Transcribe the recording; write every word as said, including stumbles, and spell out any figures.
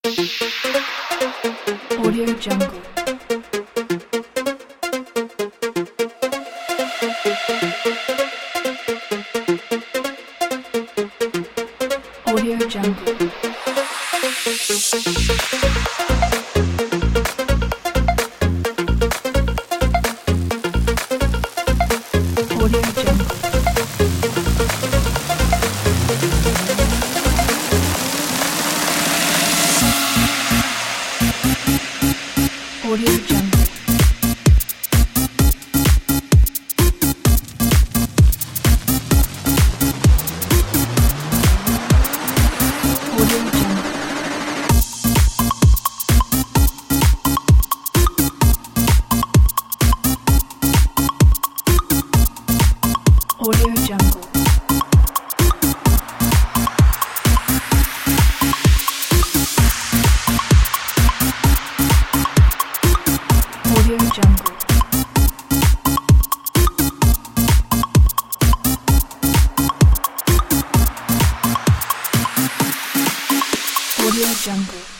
Audio Jungle. Audio Jungle. Audio Jungle. Audio Jungle. Audio Jungle. Audio Jungle. Audio Jungle. Audio Jungle.